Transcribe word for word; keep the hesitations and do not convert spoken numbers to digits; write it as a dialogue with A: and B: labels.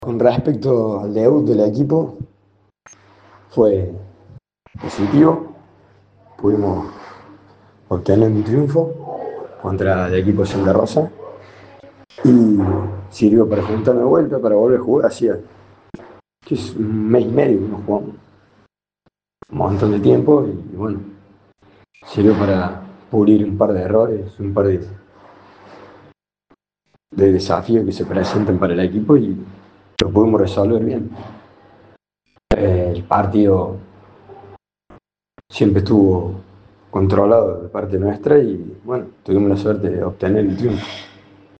A: Con respecto al debut del equipo, fue positivo. Pudimos obtener un triunfo contra el equipo Santa Rosa y sirvió para juntarme de vuelta, para volver a jugar. Hacía que es un mes y medio que no jugamos, un montón de tiempo y bueno, sirvió para pulir un par de errores, un par de, de desafíos que se presentan para el equipo y lo pudimos resolver bien. Eh, el partido siempre estuvo controlado de parte nuestra y bueno, tuvimos la suerte de obtener el triunfo.